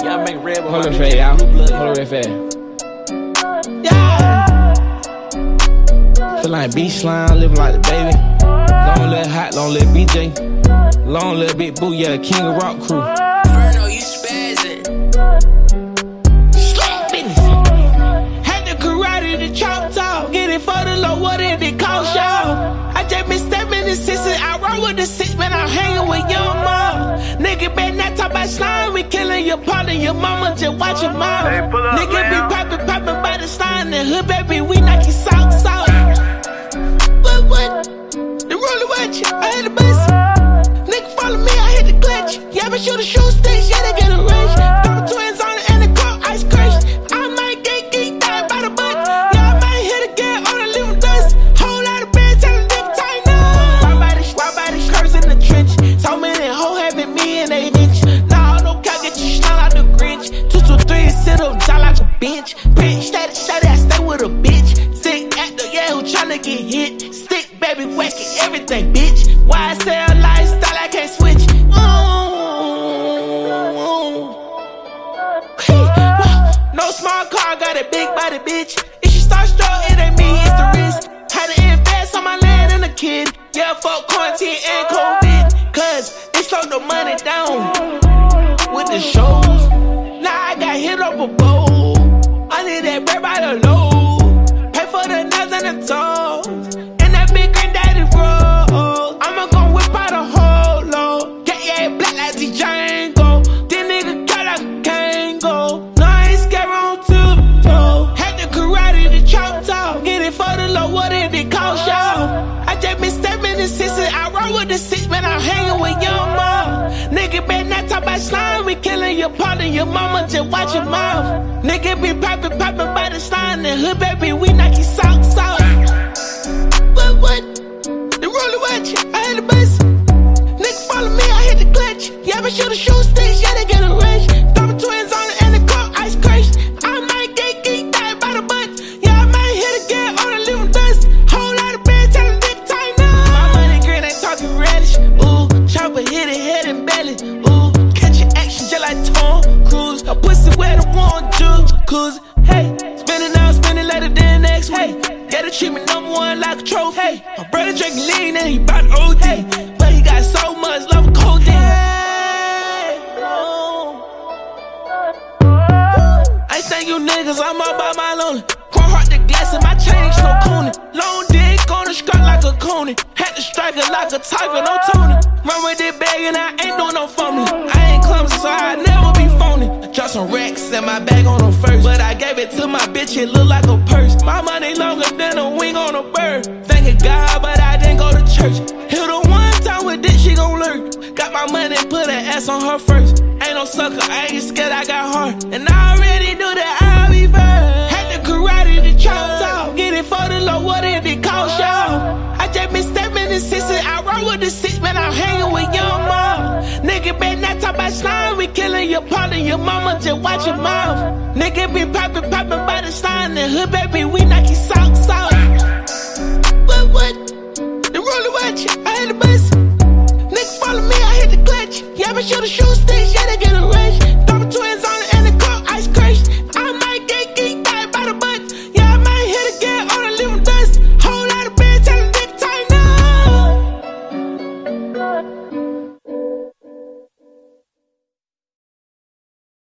Y'all make red Hold on, fast, y'all. Hold on, fast. Yeah. Feel like beach slime, living like the baby. Long little hot, long little BJ. Long little big boo, yeah, King of Rock Crew. Bruno, you spazzing. Slap business. Had the karate, the chop top. Get it for the low, what did it cost y'all? I just been stepping the sisters. I roll with the six, man, I'm hanging with young mom. Nigga better not talk about slime. We killing your partner, your mama, just watch your mouth. Hey, Nigga be poppin' by the sign. The hood, baby, we knock you socks out. What? The roller watch, I had the bus. Nigga follow me, I hit the clutch. Yeah, but shoot the shoe sticks, yeah, they get a rush. Throw the twins on it and the car ice crush. I might get geeked out by the butt. Yeah, I might hit again on the living dust. Whole lot of bands, tell the nigga tighten up. Why by the curse in the trench? So many hoes having me in they bitch. Nah, no cow, get you snot out the Grinch. 2, 2, 3, sit up, die like a bench. Bitch, steady, I stay with a bitch. Sick actor, yeah, who tryna get hit. Baby, whacking everything, bitch. Why I say a lifestyle, I can't switch. No small car, got a big body, bitch. If you start struck, it ain't me, it's the risk. Had to invest on my land and a kid. Yeah, fuck quarantine and COVID. Cause they slowed the money down with the shows. Now I got hit up a bowl. I need that bread by the load. Pay for the nuts and the toes. I'ma gon' whip out a whole load. Yeah, black like the Django. This nigga got like a Kango. No, I ain't scared on tiptoe. Had the karate, the chop top. Get it for the low, what did it cost y'all? I just been stepping the sisters. I roll with the six, man, I'm hanging with young mom. Nigga better not talk about slime. We killing your partner, your mama, just watch your mouth. Nigga be poppin' by the sign. The hood, baby, we knock you socks out. What? Roller watch, I had the bus. Nigga follow me, I hit the clutch. Yeah, but shoot the shoe sticks, yeah, they get a rush. Throw the twins on it and the car ice crush. I might get geeked out by the butt. Yeah, I might hit again on the living dust. Whole lot of bands, tell the nigga tighten up. My money green, ain't talking reddish. Ooh, chopper hit it, head and belly. Ooh, catch your action just like Tom Cruise. I pussy where the one juice. Cause, hey, spending now, spending later than next week. Yeah, they treat me #1 like a trophy. Hey, my brother drinking lean and he bout OD. Hey, but he got so much love for codeine. Hey, I ain't saying you niggas, I'm all by my lonely. Chrome heart the glass in my chain, no cooning. Long dick on the skirt like a coney. Had to strike it like a tiger, no Tony. Run with this bag and I ain't doing no fumbling. I ain't clumsy, so I never be phony. Drop some racks in my bag on them first. But I gave it to my bitch, it look like a purse. My money longer than a wing on a bird. Thank God, but I didn't go to church. Hit her one time with this, she gon' lurk. Got my money, put an ass on her first. Ain't no sucker, I ain't scared, I got heart. And I already knew that I'll be first. Had the karate, the chop top. Get it for the low, what did it cost y'all? I just been stepping the sisters. I roll with the six, man, I'm hanging with young mom. Nigga better not talk about slime. We killing your partner, your mama, just watch your mouth. Nigga be poppin' by the sign. The hood, baby, we knock you socks out. What? The roller watch, I had the bus. Nigga follow me, I hit the clutch. Yeah, but shoot the shoe sticks, yeah, they get a rush.